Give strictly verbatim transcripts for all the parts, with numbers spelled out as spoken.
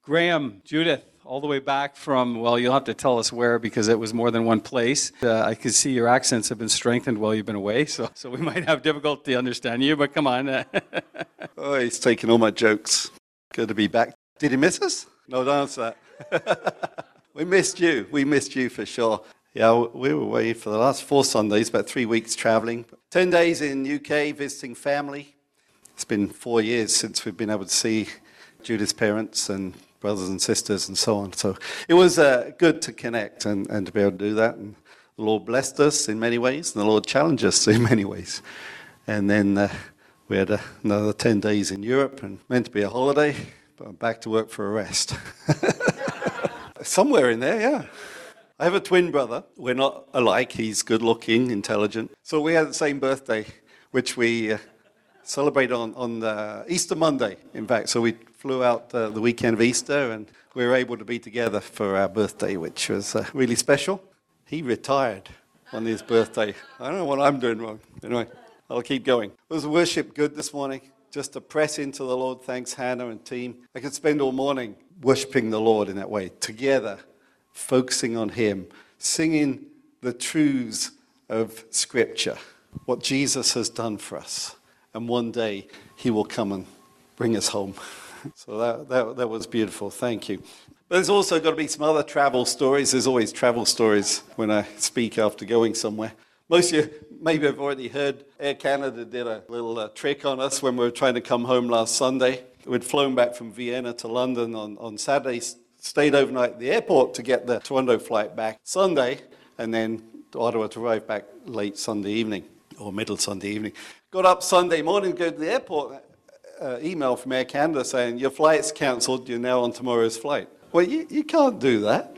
Graham, Judith, all the way back from, well, you'll have to tell us where because it was more than one place. Uh, I can see your accents have been strengthened while you've been away, so so we might have difficulty understanding you, but come on. Oh, he's taking all my jokes. Good to be back. Did he miss us? No, don't answer that. We missed you. We missed you for sure. Yeah, we were away for the last four Sundays, about three weeks traveling. Ten days in U K visiting family. It's been four years since we've been able to see Judith's parents and brothers and sisters and so on. So it was uh, good to connect and, and to be able to do that. And the Lord blessed us in many ways, and the Lord challenged us in many ways. And then uh, we had uh, another ten days in Europe, and meant to be a holiday, but I'm back to work for a rest. Somewhere in there, yeah. I have a twin brother. We're not alike. He's good-looking, intelligent. So we had the same birthday, which we uh, celebrated on, on uh, Easter Monday, in fact. So we flew out uh, the weekend of Easter, and we were able to be together for our birthday, which was uh, really special. He retired on his birthday. I don't know what I'm doing wrong. Anyway, I'll keep going. Was worship good this morning? Just to press into the Lord. Thanks, Hannah and team. I could spend all morning worshiping the Lord in that way, together, focusing on Him, singing the truths of Scripture, what Jesus has done for us. And one day, He will come and bring us home. So that, that, that was beautiful. Thank you. But there's also got to be some other travel stories. There's always travel stories when I speak after going somewhere. Most of you maybe have already heard Air Canada did a little uh, trick on us when we were trying to come home last Sunday. We'd flown back from Vienna to London on, on Saturday, stayed overnight at the airport to get the Toronto flight back Sunday, and then to Ottawa to arrive back late Sunday evening, or middle Sunday evening. Got up Sunday morning, go to the airport, uh, email from Air Canada saying, your flight's cancelled, you're now on tomorrow's flight. Well, you, you can't do that.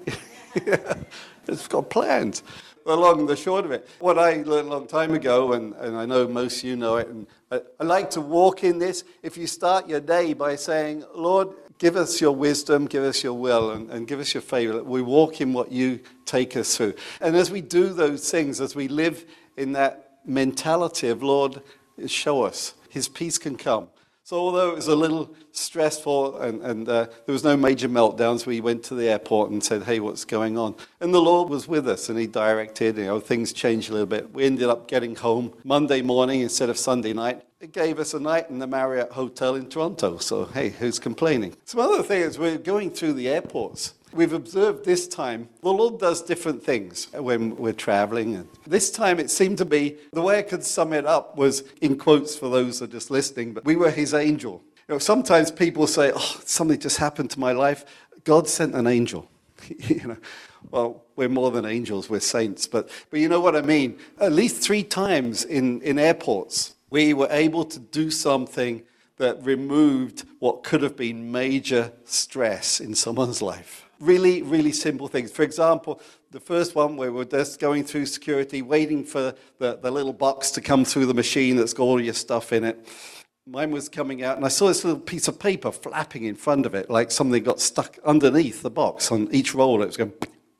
It's got plans. The long and the short of it. What I learned a long time ago, and, and I know most of you know it, and I, I like to walk in this. If you start your day by saying, Lord, give us your wisdom, give us your will, and, and give us your favor. We walk in what you take us through. And as we do those things, as we live in that mentality of, Lord, show us, His peace can come. So although it was a little stressful and, and uh, there was no major meltdowns, we went to the airport and said, hey, what's going on? And the Lord was with us and He directed, you know, things changed a little bit. We ended up getting home Monday morning instead of Sunday night. It gave us a night in the Marriott Hotel in Toronto. So, hey, who's complaining? Some other things, we're going through the airports. We've observed this time, the Lord does different things when we're traveling. And this time it seemed to be, the way I could sum it up was, in quotes for those that are just listening, but we were His angel. You know, sometimes people say, oh, something just happened to my life. God sent an angel. you know, well, we're more than angels, we're saints. But, but you know what I mean? At least three times in, in airports, we were able to do something that removed what could have been major stress in someone's life. Really, really simple things. For example, the first one where we're just going through security, waiting for the, the little box to come through the machine that's got all your stuff in it. Mine was coming out, and I saw this little piece of paper flapping in front of it, like something got stuck underneath the box on each roll. It was going,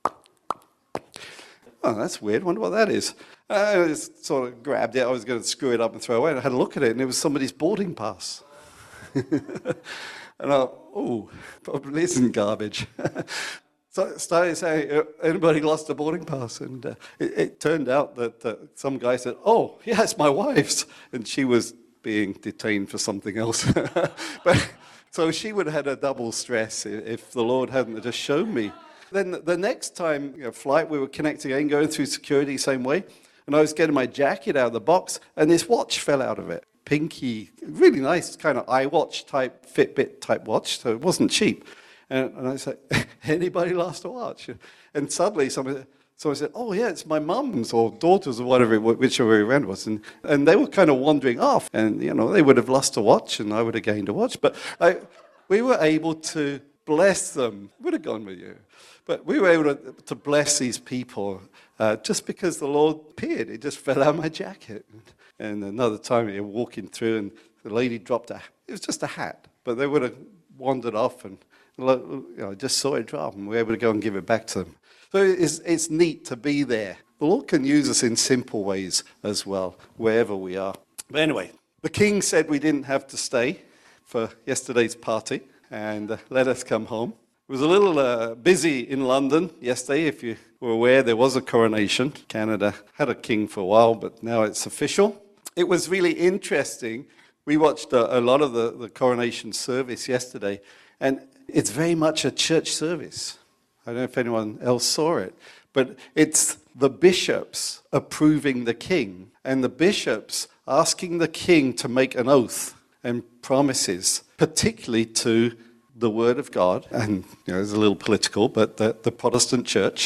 oh, that's weird. I wonder what that is. I just sort of grabbed it. I was going to screw it up and throw it away. And I had a look at it, and it was somebody's boarding pass. And I thought, oh, probably isn't garbage. So I started saying, anybody lost a boarding pass? And uh, it, it turned out that uh, some guy said, oh, yeah, it's my wife's. And she was being detained for something else. But so she would have had a double stress if the Lord hadn't just shown me. Then the next time, you know, flight, we were connecting again, going through security, same way. And I was getting my jacket out of the box, and this watch fell out of it. Pinky, really nice kind of iWatch type, Fitbit type watch, so it wasn't cheap. And, and I said, anybody lost a watch? And suddenly somebody, someone said, oh yeah, it's my mum's or daughter's or whatever, whichever it was. And, and they were kind of wandering off. And, you know, they would have lost a watch and I would have gained a watch. But I, we were able to bless them. Would have gone with you. But we were able to, to bless these people uh, just because the Lord appeared. It just fell out of my jacket. And another time we were walking through and the lady dropped a, it was just a hat, but they would have wandered off and you know, just saw it drop and we were able to go and give it back to them. So it's, it's neat to be there. The Lord can use us in simple ways as well, wherever we are. But anyway, the king said we didn't have to stay for yesterday's party. and uh, let us come home. It was a little uh, busy in London yesterday. If you were aware, there was a coronation. Canada had a king for a while, but now it's official. It was really interesting. We watched a, a lot of the, the coronation service yesterday, and it's very much a church service. I don't know if anyone else saw it, but it's the bishops approving the king, and the bishops asking the king to make an oath and promises, particularly to the Word of God, and you know, it's a little political, but the, the Protestant church,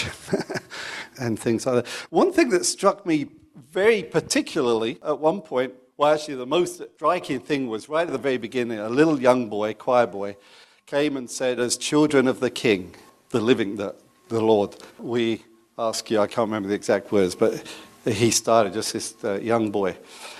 and things like that. One thing that struck me very particularly at one point, well, actually the most striking thing was right at the very beginning, a little young boy, choir boy, came and said, as children of the King, the living, the, the Lord, we ask you, I can't remember the exact words, but he started, just this uh, young boy.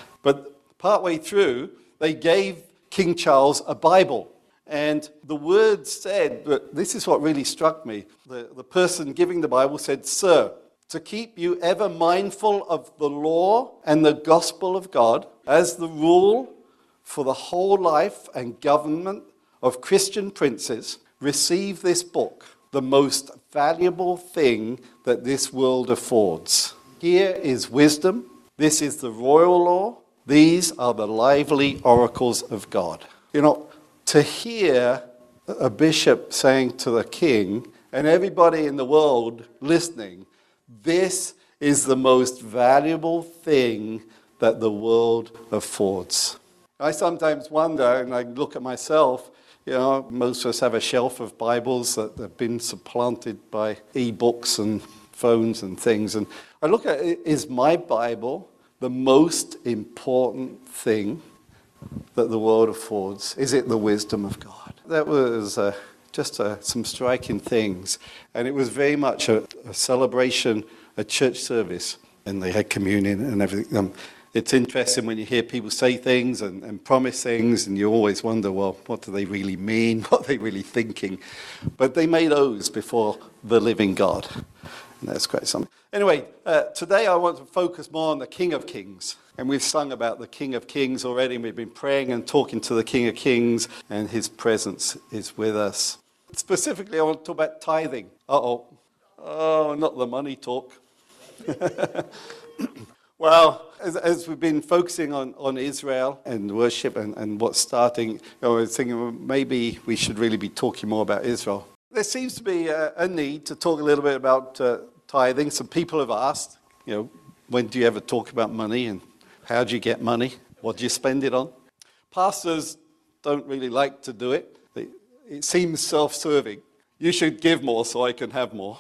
But partway through, they gave King Charles a Bible. And the words said, but this is what really struck me. The, the person giving the Bible said, "Sir, to keep you ever mindful of the law and the gospel of God as the rule for the whole life and government of Christian princes, receive this book, the most valuable thing that this world affords. Here is wisdom. This is the royal law. These are the lively oracles of God." You know, to hear a bishop saying to the king and everybody in the world listening, this is the most valuable thing that the world affords. I sometimes wonder, and I look at myself, you know, most of us have a shelf of Bibles that have been supplanted by e-books and phones and things. And I look at, is my Bible the most important thing that the world affords? Is it the wisdom of God? That was uh, just uh, some striking things. And it was very much a, a celebration, a church service. And they had communion and everything. Um, it's interesting when you hear people say things and, and promise things, and you always wonder, well, what do they really mean? What are they really thinking? But they made oaths before the living God. And that's quite something. Anyway, uh, today I want to focus more on the King of Kings. And we've sung about the King of Kings already, and we've been praying and talking to the King of Kings, and his presence is with us. Specifically, I want to talk about tithing. Uh-oh. Oh, not the money talk. Well, as, as we've been focusing on, on Israel and worship and, and what's starting, you know, I was thinking, well, maybe we should really be talking more about Israel. There seems to be a, a need to talk a little bit about uh, tithing. Some people have asked, you know, when do you ever talk about money, and how do you get money? What do you spend it on? Pastors don't really like to do it. They, it seems self-serving. You should give more so I can have more.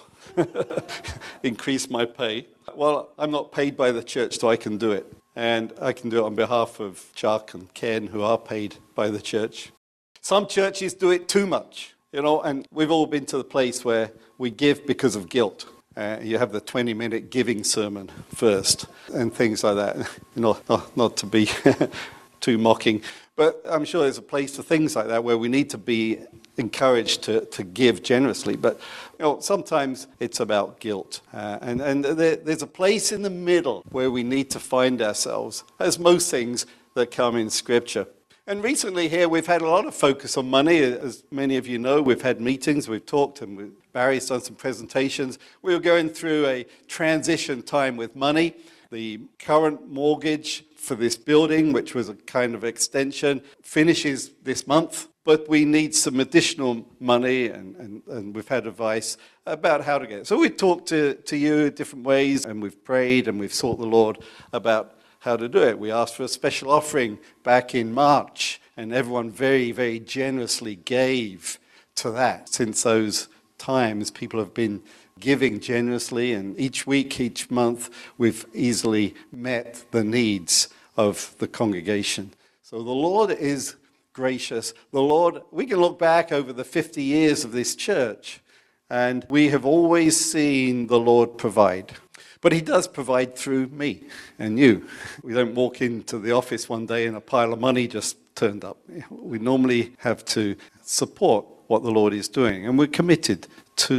Increase my pay. Well, I'm not paid by the church, so I can do it. And I can do it on behalf of Chuck and Ken, who are paid by the church. Some churches do it too much, you know, and we've all been to the place where we give because of guilt. Uh, you have the twenty-minute giving sermon first and things like that. You know, not, not to be too mocking, but I'm sure there's a place for things like that where we need to be encouraged to, to give generously. But you know, sometimes it's about guilt. Uh, and and there, there's a place in the middle where we need to find ourselves, as most things that come in Scripture. And recently here we've had a lot of focus on money. As many of you know, we've had meetings, we've talked, and we, Barry's done some presentations. We were going through a transition time with money. The current mortgage for this building, which was a kind of extension, finishes this month. But we need some additional money, and, and, and we've had advice about how to get it. So we talked to, to you different ways, and we've prayed, and we've sought the Lord about how to do it. We asked for a special offering back in March, and everyone very, very generously gave to that. Since those times, people have been giving generously, and each week, each month, we've easily met the needs of the congregation. So the Lord is gracious. The Lord, we can look back over the fifty years of this church, and we have always seen the Lord provide. But he does provide through me and you. We don't walk into the office one day and a pile of money just turned up. We normally have to support what the Lord is doing, and we're committed to that.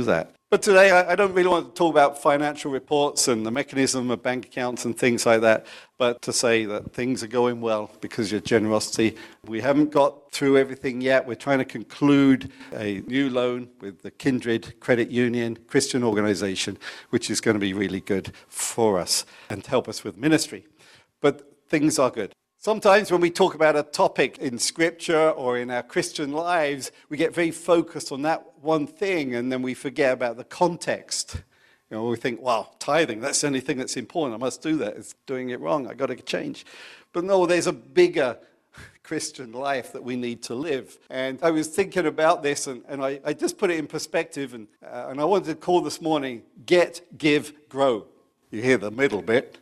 But today, I I don't really want to talk about financial reports and the mechanism of bank accounts and things like that, but to say that things are going well because of your generosity. We haven't got through everything yet. We're trying to conclude a new loan with the Kindred Credit Union, Christian organization, which is going to be really good for us and help us with ministry. But things are good. Sometimes when we talk about a topic in Scripture or in our Christian lives, we get very focused on that one thing and then we forget about the context. You know, we think, wow, tithing, that's the only thing that's important. I must do that. It's doing it wrong. I've got to change. But no, there's a bigger Christian life that we need to live. And I was thinking about this and, and I, I just put it in perspective and, uh, and I wanted to call this morning, Get, Give, Grow. You hear the middle bit.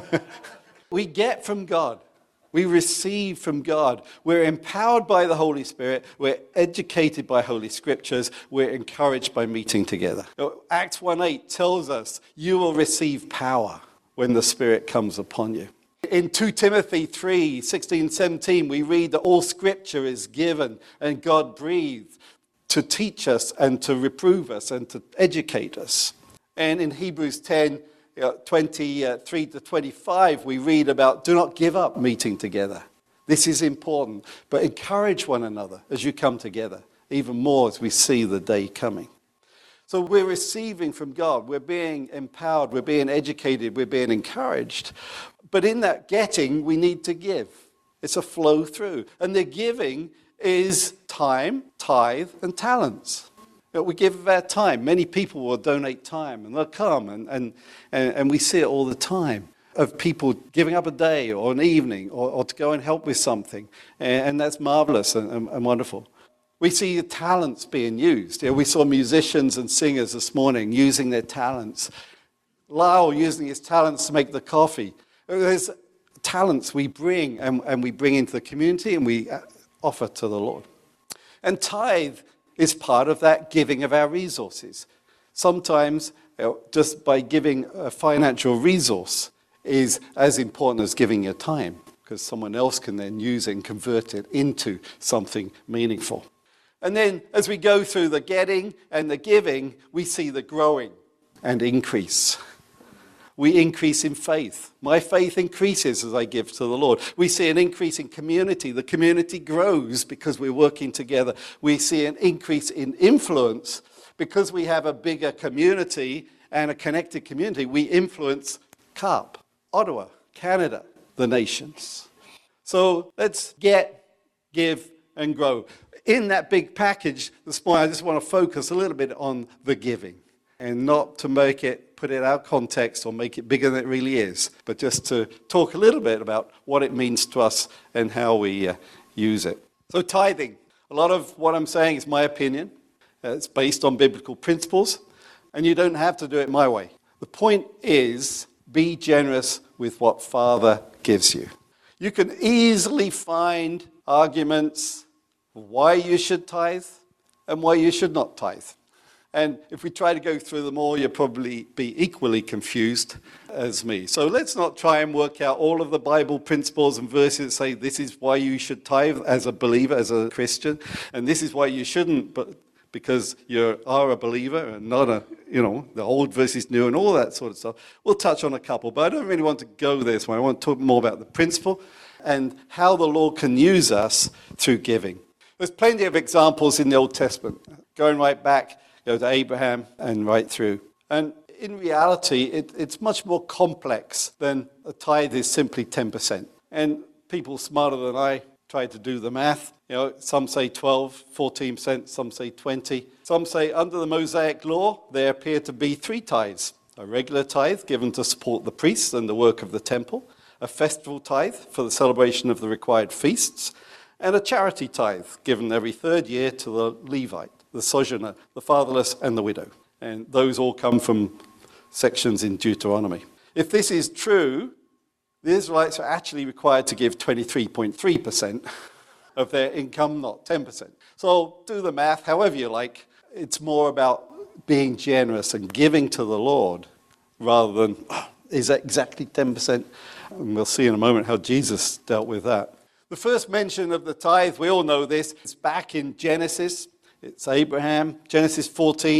We get from God. We receive from God. We're empowered by the Holy Spirit. We're educated by Holy Scriptures. We're encouraged by meeting together. Acts one eight tells us you will receive power when the Spirit comes upon you. In Second Timothy three sixteen seventeen, we read that all Scripture is given and God breathed to teach us and to reprove us and to educate us. And in Hebrews ten, twenty-three to twenty-five, we read about do not give up meeting together. This is important, but encourage one another as you come together, even more as we see the day coming. So we're receiving from God, we're being empowered, we're being educated, we're being encouraged. But in that getting, we need to give. It's a flow through. And the giving is time, tithe, and talents. We give of our time. Many people will donate time and they'll come and, and, and we see it all the time of people giving up a day or an evening or, or to go and help with something. And, and that's marvelous and, and, and wonderful. We see the talents being used. You know, we saw musicians and singers this morning using their talents. Lyle using his talents to make the coffee. There's talents we bring and, and we bring into the community and we offer to the Lord. And tithe is part of that giving of our resources. Sometimes, you know, just by giving a financial resource is as important as giving your time, because someone else can then use it and convert it into something meaningful. And then as we go through the getting and the giving, we see the growing and increase. We increase in faith. My faith increases as I give to the Lord. We see an increase in community. The community grows because we're working together. We see an increase in influence because we have a bigger community and a connected community. We influence CARP, Ottawa, Canada, the nations. So let's get, give, and grow. In that big package this morning, I just want to focus a little bit on the giving and not to make it put it out of context or make it bigger than it really is, but just to talk a little bit about what it means to us and how we uh, use it. So tithing, a lot of what I'm saying is my opinion. Uh, it's based on biblical principles, and you don't have to do it my way. The point is, be generous with what Father gives you. You can easily find arguments why you should tithe and why you should not tithe. And if we try to go through them all, you'll probably be equally confused as me. So let's not try and work out all of the Bible principles and verses that say this is why you should tithe as a believer, as a Christian, and this is why you shouldn't, but because you are a believer and not a, you know, the old versus new and all that sort of stuff. We'll touch on a couple, but I don't really want to go this way. I want to talk more about the principle and how the Lord can use us through giving. There's plenty of examples in the Old Testament, going right back, you know, to Abraham and right through. And in reality, it, it's much more complex than a tithe is simply ten percent. And people smarter than I try to do the math. You know, some say twelve, fourteen percent, some say twenty. Some say under the Mosaic law, there appear to be three tithes. A regular tithe given to support the priests and the work of the temple, a festival tithe for the celebration of the required feasts, and a charity tithe given every third year to the Levite, the sojourner, the fatherless, and the widow. And those all come from sections in Deuteronomy. If this is true, the Israelites are actually required to give twenty-three point three percent of their income, not ten percent. So do the math however you like. It's more about being generous and giving to the Lord rather than, oh, is that exactly ten percent? And we'll see in a moment how Jesus dealt with that. The first mention of the tithe, we all know this, it's back in Genesis. It's Abraham, Genesis fourteen,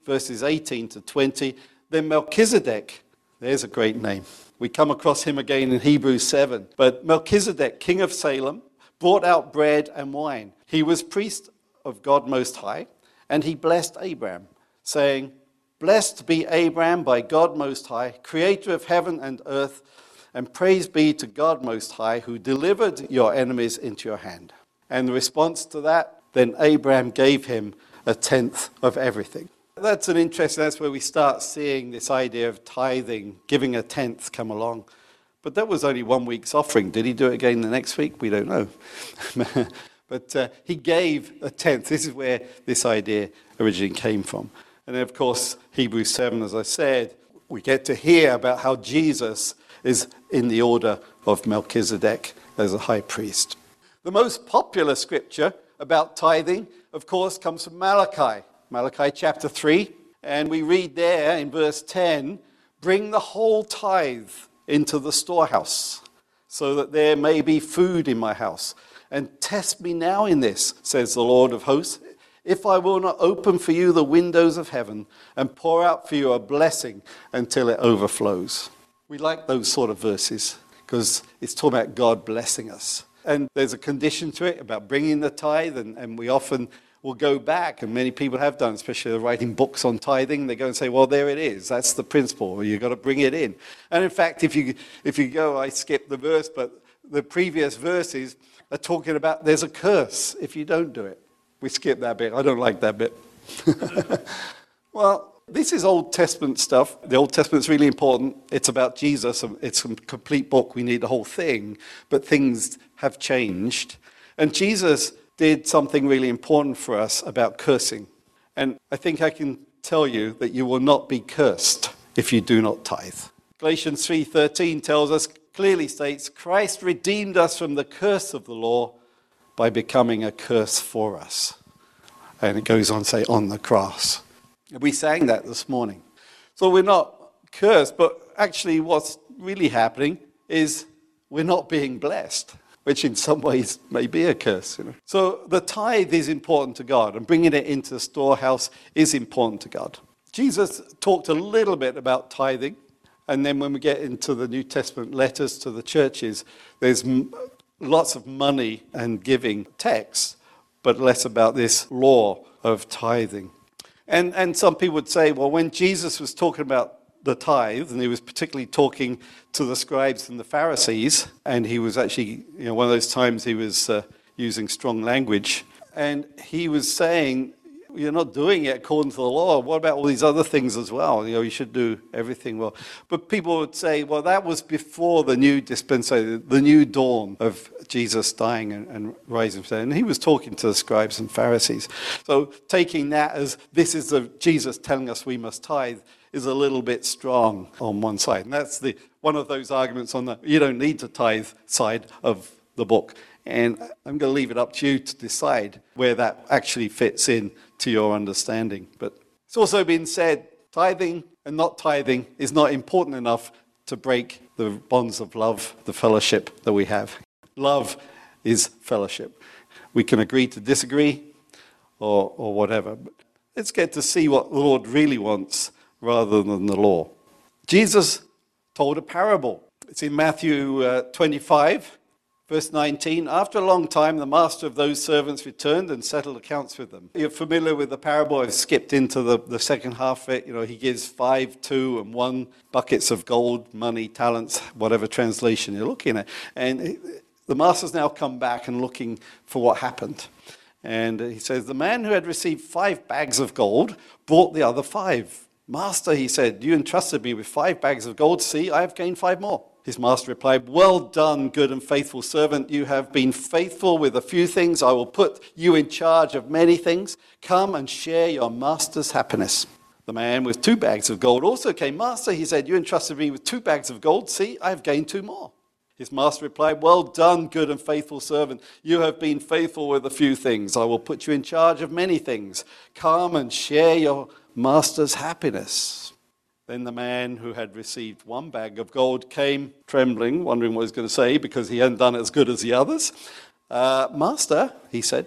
verses eighteen to twenty. Then Melchizedek, there's a great name. We come across him again in Hebrews seven. But Melchizedek, king of Salem, brought out bread and wine. He was priest of God Most High, and he blessed Abraham, saying, "Blessed be Abraham by God Most High, creator of heaven and earth, and praise be to God Most High, who delivered your enemies into your hand." And the response to that, then Abraham gave him a tenth of everything. That's an interesting, that's where we start seeing this idea of tithing, giving a tenth come along. But that was only one week's offering. Did he do it again the next week? We don't know. But uh, he gave a tenth. This is where this idea originally came from. And then, of course, Hebrews seven, as I said, we get to hear about how Jesus is in the order of Melchizedek as a high priest. The most popular scripture about tithing, of course, comes from Malachi. Malachi chapter three. And we read there in verse ten, "Bring the whole tithe into the storehouse, so that there may be food in my house. And test me now in this, says the Lord of hosts, if I will not open for you the windows of heaven and pour out for you a blessing until it overflows." We like those sort of verses because it's talking about God blessing us. And there's a condition to it about bringing the tithe, and, and we often will go back, and many people have done, especially writing books on tithing. They go and say, well, there it is. That's the principle. You've got to bring it in. And in fact, if you if you go, I skipped the verse, but the previous verses are talking about there's a curse if you don't do it. We skip that bit. I don't like that bit. Well, this is Old Testament stuff. The Old Testament's really important. It's about Jesus. It's a complete book. We need the whole thing. But things have changed. And Jesus did something really important for us about cursing. And I think I can tell you that you will not be cursed if you do not tithe. Galatians three thirteen tells us, clearly states, Christ redeemed us from the curse of the law by becoming a curse for us. And it goes on to say, on the cross. We sang that this morning. So we're not cursed, but actually what's really happening is we're not being blessed, which in some ways may be a curse. You know? So the tithe is important to God, and bringing it into the storehouse is important to God. Jesus talked a little bit about tithing, and then when we get into the New Testament letters to the churches, there's m- lots of money and giving texts, but less about this law of tithing. And, and some people would say, well, when Jesus was talking about the tithe, and he was particularly talking to the scribes and the Pharisees, and he was actually, you know, one of those times he was uh, using strong language, and he was saying, you're not doing it according to the law. What about all these other things as well? You know, you should do everything well. But people would say, well, that was before the new dispensation, the new dawn of Jesus dying and, and rising from death. And he was talking to the scribes and Pharisees. So taking that as this is the Jesus telling us we must tithe is a little bit strong on one side. And that's the one of those arguments on the you don't need to tithe side of the book. And I'm going to leave it up to you to decide where that actually fits in to your understanding. But it's also been said, tithing and not tithing is not important enough to break the bonds of love, the fellowship that we have. Love is fellowship. We can agree to disagree or, or whatever. But let's get to see what the Lord really wants rather than the law. Jesus told a parable. It's in Matthew uh, twenty-five. Verse nineteen, after a long time, the master of those servants returned and settled accounts with them. You're familiar with the parable. I've skipped into the, the second half of it. You know, he gives five, two, and one buckets of gold, money, talents, whatever translation you're looking at. And the master's now come back and looking for what happened. And he says, the man who had received five bags of gold brought the other five. Master, he said, you entrusted me with five bags of gold. See, I have gained five more. His master replied, well done, good and faithful servant. You have been faithful with a few things. I will put you in charge of many things. Come and share your master's happiness. The man with two bags of gold also came. Master, he said, you entrusted me with two bags of gold. See, I have gained two more. His master replied, well done, good and faithful servant. You have been faithful with a few things. I will put you in charge of many things. Come and share your master's happiness. Then the man who had received one bag of gold came trembling, wondering what he was going to say because he hadn't done as good as the others. Uh, Master, he said,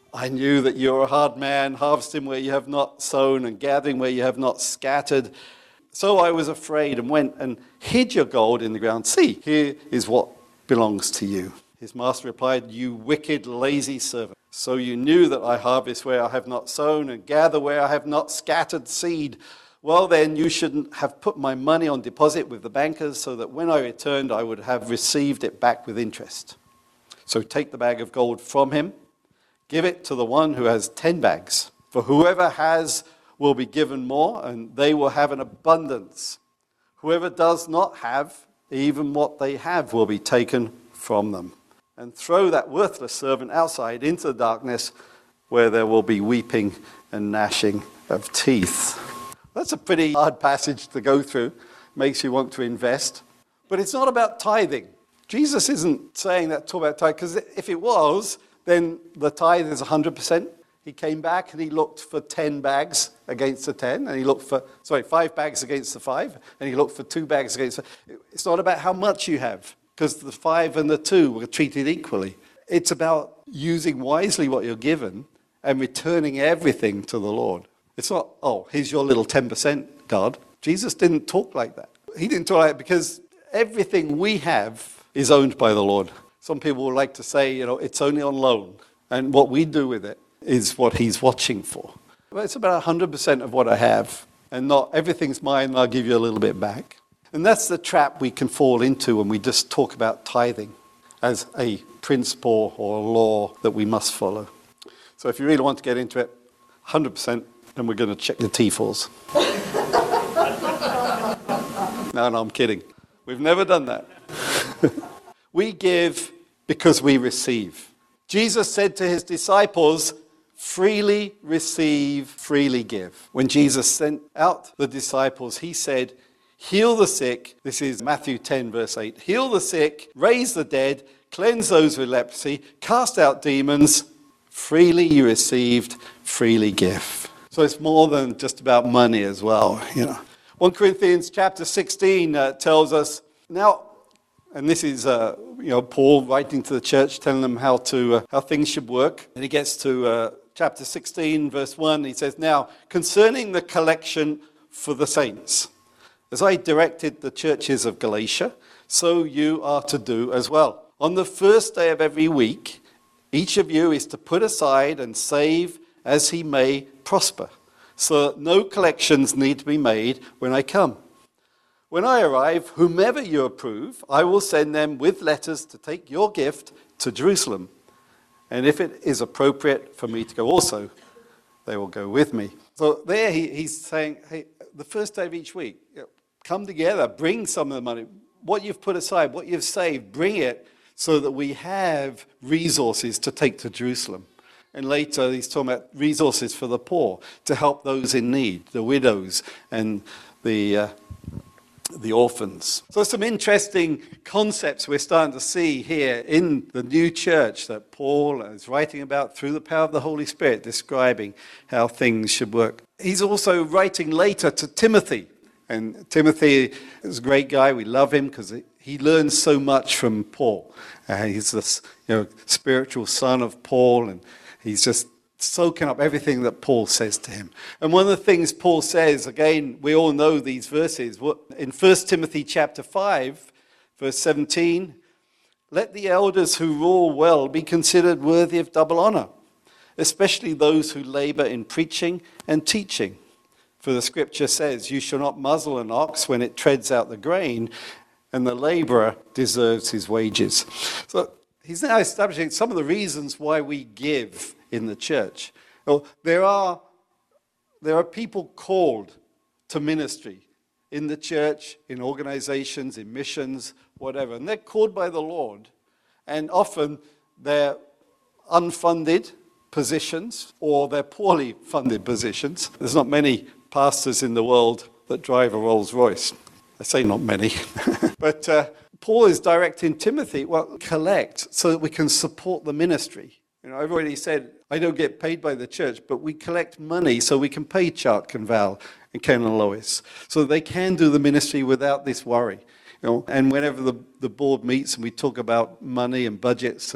I knew that you're a hard man, harvesting where you have not sown and gathering where you have not scattered. So I was afraid and went and hid your gold in the ground. See, here is what belongs to you. His master replied, you wicked, lazy servant. So you knew that I harvest where I have not sown and gather where I have not scattered seed. Well, then you shouldn't have put my money on deposit with the bankers so that when I returned, I would have received it back with interest. So take the bag of gold from him. Give it to the one who has ten bags. For whoever has will be given more, and they will have an abundance. Whoever does not have, even what they have will be taken from them. And throw that worthless servant outside into the darkness where there will be weeping and gnashing of teeth. That's a pretty hard passage to go through. Makes you want to invest. But it's not about tithing. Jesus isn't saying that talk about tithe, because if it was, then the tithe is one hundred percent. He came back and he looked for ten bags against the ten, and he looked for, sorry, five bags against the five, and he looked for two bags against the, it's not about how much you have, because the five and the two were treated equally. It's about using wisely what you're given and returning everything to the Lord. It's not, oh, here's your little ten percent, God. Jesus didn't talk like that. He didn't talk like that because everything we have is owned by the Lord. Some people would like to say, you know, it's only on loan. And what we do with it is what he's watching for. But it's about one hundred percent of what I have. And not everything's mine and I'll give you a little bit back. And that's the trap we can fall into when we just talk about tithing as a principle or a law that we must follow. So if you really want to get into it, one hundred percent, then we're going to check the T fours. No, no, I'm kidding. We've never done that. We give because we receive. Jesus said to his disciples, freely receive, freely give. When Jesus sent out the disciples, he said, heal the sick. This is Matthew ten, verse eight. Heal the sick, raise the dead, cleanse those with leprosy, cast out demons. Freely you received, freely give. So it's more than just about money as well, you know. First Corinthians chapter sixteen uh, tells us, now, and this is uh, you know Paul writing to the church, telling them how to uh, how things should work. And he gets to uh, chapter sixteen, verse one. He says, now, concerning the collection for the saints, as I directed the churches of Galatia, so you are to do as well. On the first day of every week, each of you is to put aside and save as he may prosper, so that no collections need to be made when I come. When I arrive, whomever you approve, I will send them with letters to take your gift to Jerusalem. And if it is appropriate for me to go also, they will go with me. So there he, he's saying, hey, the first day of each week, you know, come together, bring some of the money. What you've put aside, what you've saved, bring it so that we have resources to take to Jerusalem. And later he's talking about resources for the poor, to help those in need, the widows and the uh, the orphans. So some interesting concepts we're starting to see here in the new church that Paul is writing about through the power of the Holy Spirit, describing how things should work. He's also writing later to Timothy. And Timothy is a great guy. We love him because he learns so much from Paul. Uh, he's this you know, spiritual son of Paul, and he's just soaking up everything that Paul says to him. And one of the things Paul says, again, we all know these verses. In First Timothy chapter five, verse seventeen, let the elders who rule well be considered worthy of double honor, especially those who labor in preaching and teaching. For the scripture says, you shall not muzzle an ox when it treads out the grain, and the laborer deserves his wages. So he's now establishing some of the reasons why we give in the church. Well, there are, there are people called to ministry in the church, in organizations, in missions, whatever. And they're called by the Lord. And often they're unfunded positions or they're poorly funded positions. There's not many pastors in the world that drive a Rolls Royce. I say not many. But uh, Paul is directing Timothy, well, collect so that we can support the ministry. You know, I've already said, I don't get paid by the church, but we collect money so we can pay Chark and Val and Ken and Lois, so they can do the ministry without this worry. You know, and whenever the, the board meets and we talk about money and budgets and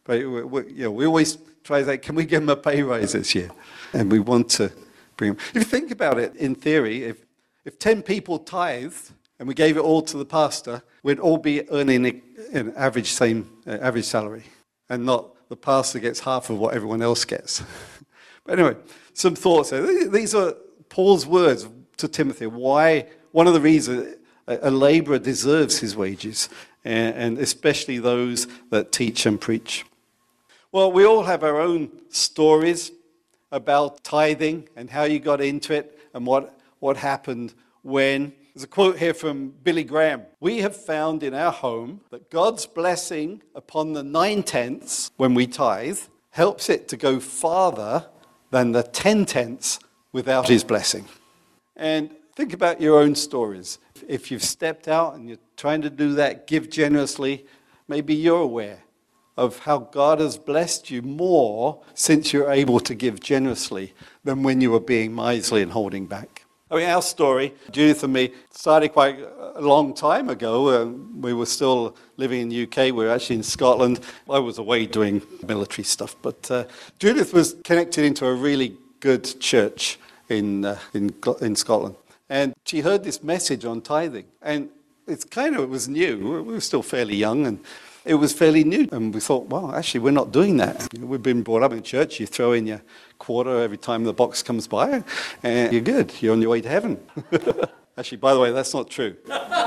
But we, we, you know, we always try to say, can we give them a pay rise this year? And we want to bring them. If you think about it, in theory, if, if ten people tithed and we gave it all to the pastor, we'd all be earning an average same uh, average salary, and not the pastor gets half of what everyone else gets. But anyway, some thoughts there. These are Paul's words to Timothy. Why? One of the reasons a, a laborer deserves his wages, and, and especially those that teach and preach. Well, we all have our own stories about tithing and how you got into it and what, what happened when. There's a quote here from Billy Graham. We have found in our home that God's blessing upon the nine-tenths when we tithe helps it to go farther than the ten-tenths without his blessing. And think about your own stories. If you've stepped out and you're trying to do that, give generously, maybe you're aware of how God has blessed you more since you're able to give generously than when you were being miserly and holding back. I mean, our story, Judith and me, started quite a long time ago. Um, we were still living in the U K. We were actually in Scotland. I was away doing military stuff. But uh, Judith was connected into a really good church in, uh, in, in Scotland. And she heard this message on tithing. And it's kind of, it was new. We were still fairly young, and it was fairly new. And we thought, well, actually, we're not doing that. You know, we've been brought up in church. You throw in your quarter every time the box comes by, and you're good. You're on your way to heaven. Actually, by the way, that's not true.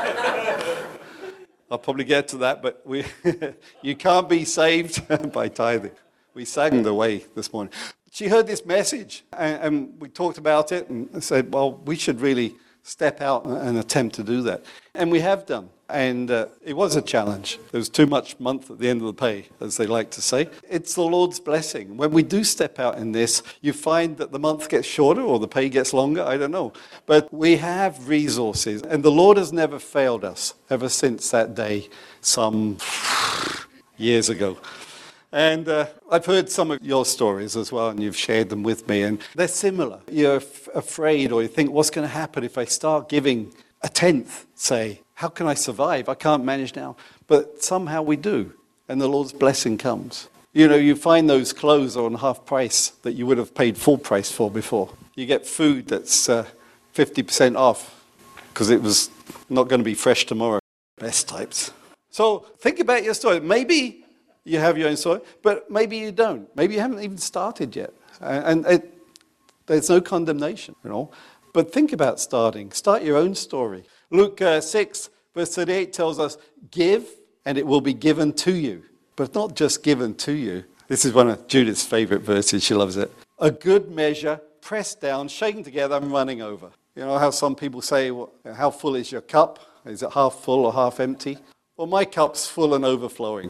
I'll probably get to that, but we you can't be saved by tithing. We sang the way this morning. She heard this message, and, and we talked about it and said, well, we should really step out and attempt to do that. And we have done. And uh, it was a challenge. There was too much month at the end of the pay, as they like to say. It's the Lord's blessing. When we do step out in this, you find that the month gets shorter or the pay gets longer. I don't know. But we have resources. And the Lord has never failed us ever since that day some years ago. And uh, I've heard some of your stories as well, and you've shared them with me, and they're similar. You're f- afraid, or you think, what's going to happen if I start giving a tenth, say? How can I survive? I can't manage now. But somehow we do, and the Lord's blessing comes. You know, you find those clothes are on half price that you would have paid full price for before. You get food that's uh, fifty percent off because it was not going to be fresh tomorrow. Best types. So think about your story. Maybe you have your own story, but maybe you don't. Maybe you haven't even started yet. And it, there's no condemnation, you know. But think about starting. Start your own story. Luke uh, six, verse thirty-eight tells us, give, and it will be given to you. But not just given to you. This is one of Judith's favorite verses. She loves it. A good measure, pressed down, shaken together, and running over. You know how some people say, well, how full is your cup? Is it half full or half empty? Well, my cup's full and overflowing.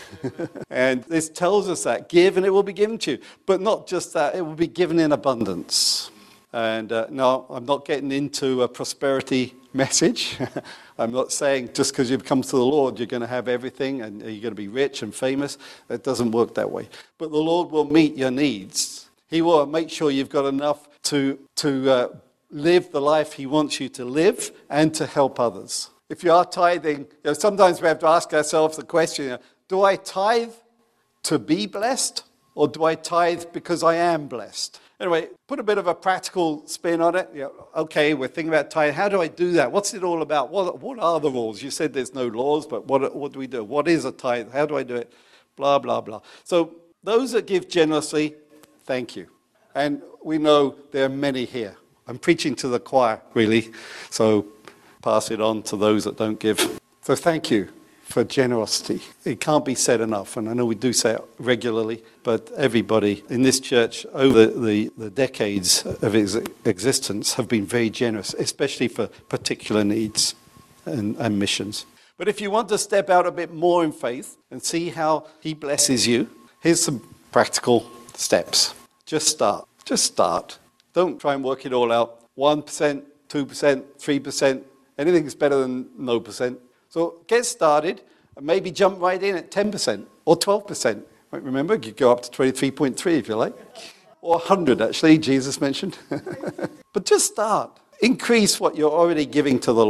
And this tells us that. Give, and it will be given to you. But not just that, it will be given in abundance. And uh, no, I'm not getting into a prosperity message. I'm not saying just because you've come to the Lord, you're going to have everything and you're going to be rich and famous. It doesn't work that way. But the Lord will meet your needs. He will make sure you've got enough to, to uh, live the life he wants you to live and to help others. If you are tithing, you know, sometimes we have to ask ourselves the question, you know, do I tithe to be blessed, or do I tithe because I am blessed? Anyway, put a bit of a practical spin on it. You know, okay, we're thinking about tithe. How do I do that? What's it all about? What, what are the rules? You said there's no laws, but what, what do we do? What is a tithe? How do I do it? Blah, blah, blah. So those that give generously, thank you. And we know there are many here. I'm preaching to the choir, really. So pass it on to those that don't give. So thank you for generosity. It can't be said enough, and I know we do say it regularly, but everybody in this church over the, the decades of its existence have been very generous, especially for particular needs and, and missions. But if you want to step out a bit more in faith and see how he blesses you, here's some practical steps. Just start. Just start. Don't try and work it all out. one percent, two percent, three percent. Anything is better than no percent. So get started and maybe jump right in at ten percent or twelve percent. Remember, you could go up to twenty-three point three if you like. Or one hundred, actually, Jesus mentioned. But just start. Increase what you're already giving to the Lord.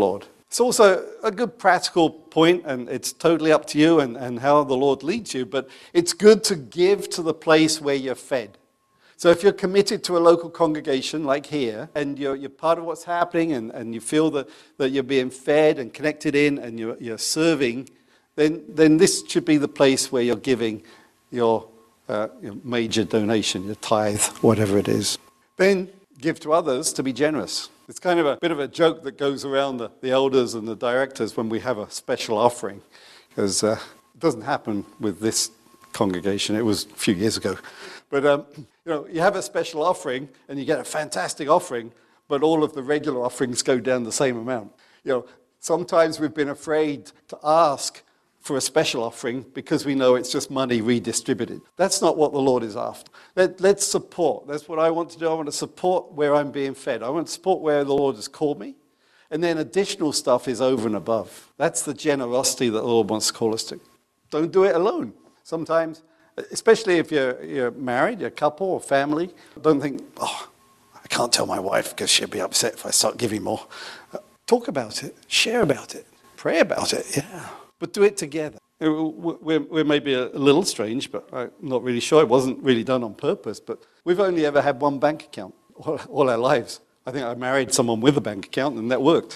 It's also a good practical point, and it's totally up to you and, and how the Lord leads you, but it's good to give to the place where you're fed. So if you're committed to a local congregation like here, and you're, you're part of what's happening, and, and you feel that, that you're being fed and connected in, and you're, you're serving, then, then this should be the place where you're giving your, uh, your major donation, your tithe, whatever it is. Then give to others to be generous. It's kind of a bit of a joke that goes around the, the elders and the directors when we have a special offering, because uh, it doesn't happen with this congregation. It was a few years ago. But um, you know, you have a special offering and you get a fantastic offering, but all of the regular offerings go down the same amount. You know, sometimes we've been afraid to ask for a special offering because we know it's just money redistributed. That's not what the Lord is after. Let, let's support. That's what I want to do. I want to support where I'm being fed. I want to support where the Lord has called me. And then additional stuff is over and above. That's the generosity that the Lord wants to call us to. Don't do it alone. Sometimes, especially if you're, you're married, you're a couple or family, don't think, oh, I can't tell my wife because she'll be upset if I start giving more. Uh, talk about it. Share about it. Pray about it. Yeah. But do it together. We're, we're maybe a little strange, but I'm not really sure. It wasn't really done on purpose, but we've only ever had one bank account all, all our lives. I think I married someone with a bank account, and that worked.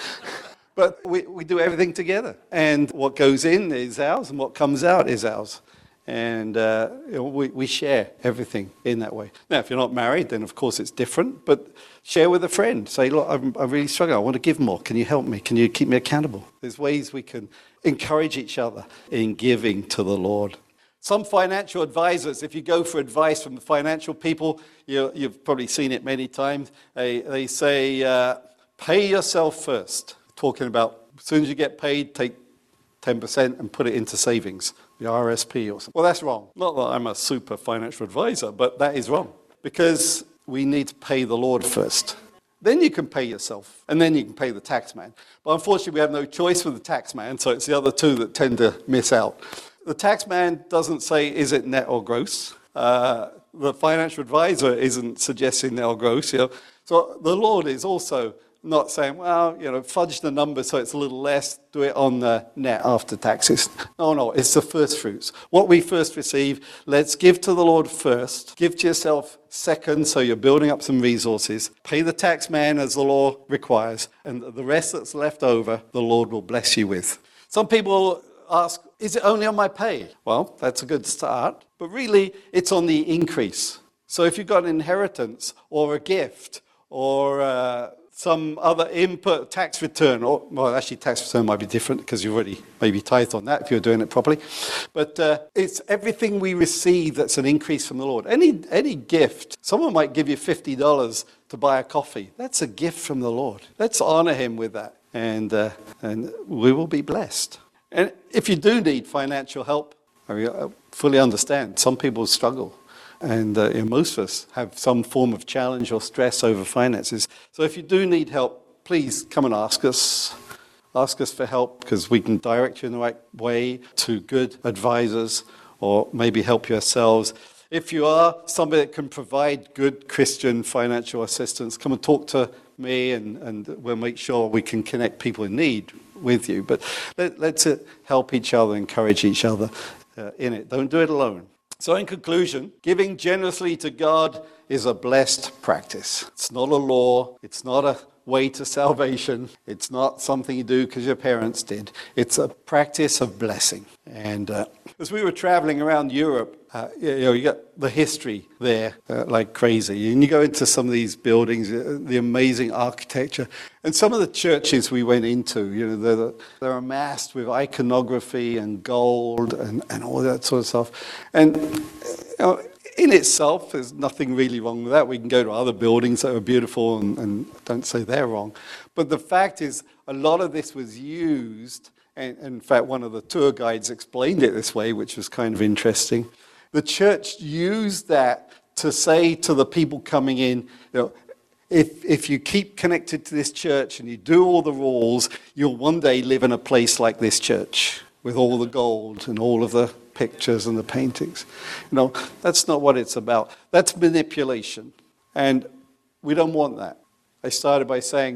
But we, we do everything together. And what goes in is ours, and what comes out is ours. And uh, you know, we, we share everything in that way. Now, if you're not married, then of course it's different. But share with a friend. Say, look, I'm, I'm really struggling. I want to give more. Can you help me? Can you keep me accountable? There's ways we can encourage each other in giving to the Lord. Some financial advisors, if you go for advice from the financial people, you, you've probably seen it many times. They, they say, uh, pay yourself first. Talking about as soon as you get paid, take ten percent and put it into savings, the R S P or something. Well, that's wrong. Not that I'm a super financial advisor, but that is wrong. Because we need to pay the Lord first. Then you can pay yourself, and then you can pay the tax man. But unfortunately, we have no choice with the tax man, so it's the other two that tend to miss out. The tax man doesn't say, is it net or gross? Uh, the financial advisor isn't suggesting net or gross. You know? So the Lord is also not saying, well, you know, fudge the number so it's a little less, do it on the net after taxes. No, no, it's the first fruits. What we first receive, let's give to the Lord first. Give to yourself second, so you're building up some resources. Pay the tax man as the law requires, and the rest that's left over, the Lord will bless you with. Some people ask, is it only on my pay? Well, that's a good start, but really it's on the increase. So if you've got an inheritance or a gift or uh, some other input, tax return, or, well, actually tax return might be different because you've already maybe tithed on that if you're doing it properly. But uh, it's everything we receive that's an increase from the Lord. Any any gift, someone might give you fifty dollars to buy a coffee. That's a gift from the Lord. Let's honor him with that, and uh, and we will be blessed. And if you do need financial help, I mean, I fully understand. Some people struggle. And uh, you know, most of us have some form of challenge or stress over finances. So if you do need help, please come and ask us. Ask us for help, because we can direct you in the right way to good advisors, or maybe help yourselves. If you are somebody that can provide good Christian financial assistance, come and talk to me, and, and we'll make sure we can connect people in need with you. But let, let's uh, help each other, encourage each other uh, in it. Don't do it alone. So in conclusion, giving generously to God is a blessed practice. It's not a law. It's not a way to salvation. It's not something you do because your parents did. It's a practice of blessing. And uh, as we were traveling around Europe, uh, you know, you got the history there uh, like crazy. And you go into some of these buildings, uh, the amazing architecture. And some of the churches we went into, you know, they're, they're amassed with iconography and gold and, and all that sort of stuff. And, you know, in itself, there's nothing really wrong with that. We can go to other buildings that are beautiful and, and don't say they're wrong. But the fact is, a lot of this was used, and in fact, one of the tour guides explained it this way, which was kind of interesting. The church used that to say to the people coming in, you know, if, if you keep connected to this church and you do all the rules, you'll one day live in a place like this church with all the gold and all of the pictures and the paintings. You know, that's not what it's about. That's manipulation. And we don't want that. I started by saying, you know,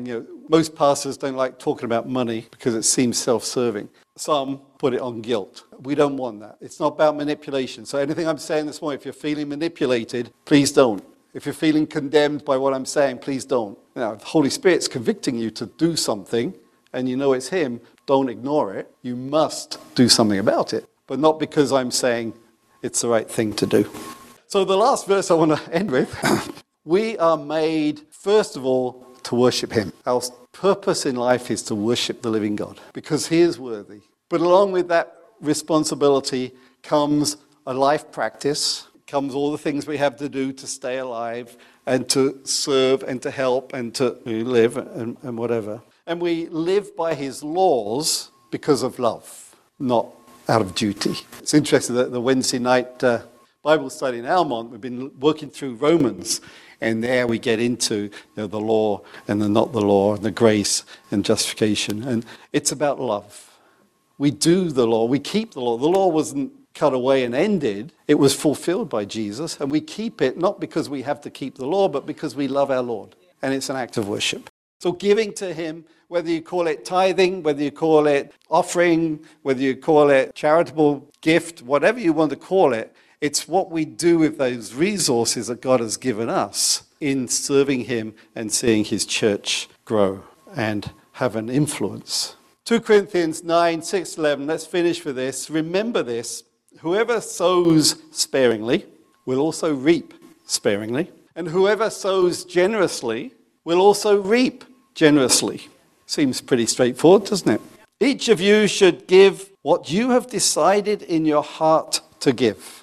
Most pastors don't like talking about money because it seems self-serving. Some put it on guilt. We don't want that. It's not about manipulation. So anything I'm saying this morning, if you're feeling manipulated, please don't. If you're feeling condemned by what I'm saying, please don't. Now, if the Holy Spirit's convicting you to do something, and you know it's Him, don't ignore it. You must do something about it. But not because I'm saying it's the right thing to do. So the last verse I want to end with, we are made, first of all, to worship Him. Our purpose in life is to worship the living God, because He is worthy. But along with that responsibility comes a life practice, comes all the things we have to do to stay alive and to serve and to help and to live and, and whatever. And we live by His laws because of love, not out of duty. It's interesting that the Wednesday night uh, Bible study in Almont, we've been working through Romans, and there we get into you know, the law and the not the law, and the grace and justification. And it's about love. We do the law, we keep the law. The law wasn't cut away and ended. It was fulfilled by Jesus, and we keep it not because we have to keep the law, but because we love our Lord, and it's an act of worship. So giving to Him, whether you call it tithing, whether you call it offering, whether you call it charitable gift, whatever you want to call it, it's what we do with those resources that God has given us in serving Him and seeing His church grow and have an influence. Second Corinthians nine, six, eleven, let's finish with this. Remember this, whoever sows sparingly will also reap sparingly, and whoever sows generously will also reap generously. Seems pretty straightforward, doesn't it? Each of you should give what you have decided in your heart to give.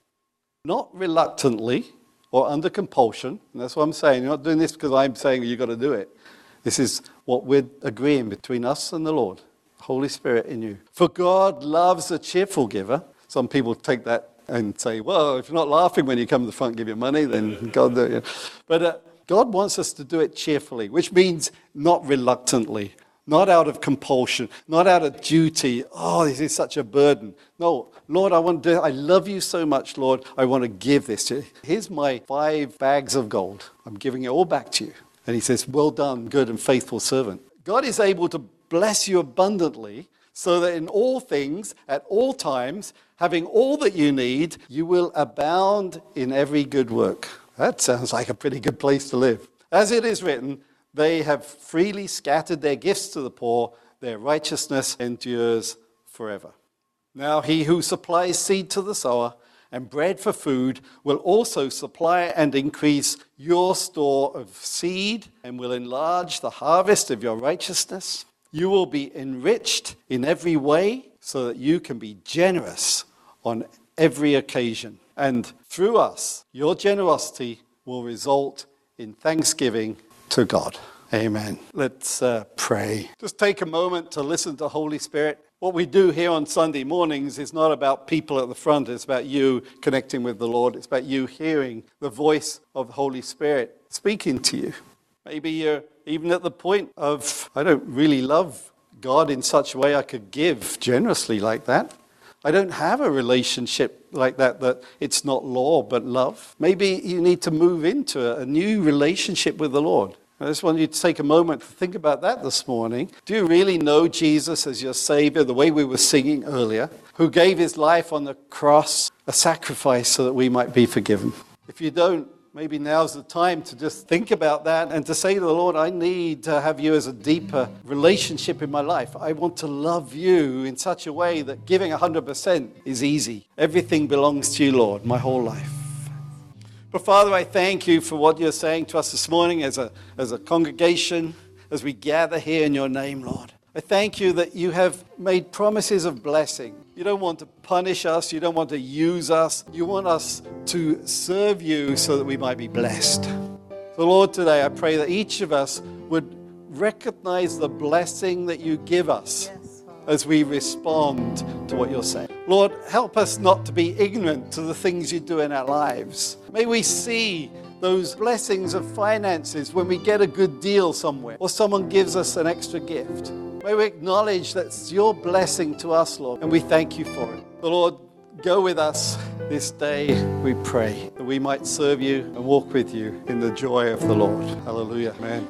Not reluctantly or under compulsion. And that's what I'm saying. You're not doing this because I'm saying you've got to do it. This is what we're agreeing between us and the Lord. Holy Spirit in you. For God loves a cheerful giver. Some people take that and say, well, if you're not laughing when you come to the front and give your money, then God... You know. But uh, God wants us to do it cheerfully, which means not reluctantly, not out of compulsion, not out of duty. Oh, this is such a burden. No, Lord, I want to do, I love you so much, Lord. I want to give this to you. Here's my five bags of gold. I'm giving it all back to you. And He says, well done, good and faithful servant. God is able to bless you abundantly so that in all things, at all times, having all that you need, you will abound in every good work. That sounds like a pretty good place to live. As it is written, they have freely scattered their gifts to the poor, their righteousness endures forever. Now He who supplies seed to the sower and bread for food will also supply and increase your store of seed and will enlarge the harvest of your righteousness. You will be enriched in every way so that you can be generous on every occasion. And through us, your generosity will result in thanksgiving to God. Amen. Let's uh, pray. Just take a moment to listen to Holy Spirit. What we do here on Sunday mornings is not about people at the front. It's about you connecting with the Lord. It's about you hearing the voice of the Holy Spirit speaking to you. Maybe you're even at the point of, I don't really love God in such a way I could give generously like that. I don't have a relationship like that, that it's not law but love. Maybe you need to move into a new relationship with the Lord. I just want you to take a moment to think about that this morning. Do you really know Jesus as your Savior, the way we were singing earlier, who gave His life on the cross, a sacrifice so that we might be forgiven? If you don't, maybe now's the time to just think about that and to say to the Lord, I need to have you as a deeper relationship in my life. I want to love you in such a way that giving one hundred percent is easy. Everything belongs to you, Lord, my whole life. But Father, I thank you for what you're saying to us this morning as a, as a congregation, as we gather here in your name, Lord. I thank you that you have made promises of blessing. You don't want to punish us. You don't want to use us. You want us to serve you so that we might be blessed. So Lord, today I pray that each of us would recognize the blessing that you give us as we respond to what you're saying. Lord, help us not to be ignorant to the things you do in our lives. May we see those blessings of finances when we get a good deal somewhere or someone gives us an extra gift. May we acknowledge that's your blessing to us, Lord, and we thank you for it. The Lord, go with us this day, we pray, that we might serve you and walk with you in the joy of the Lord. Hallelujah. Amen.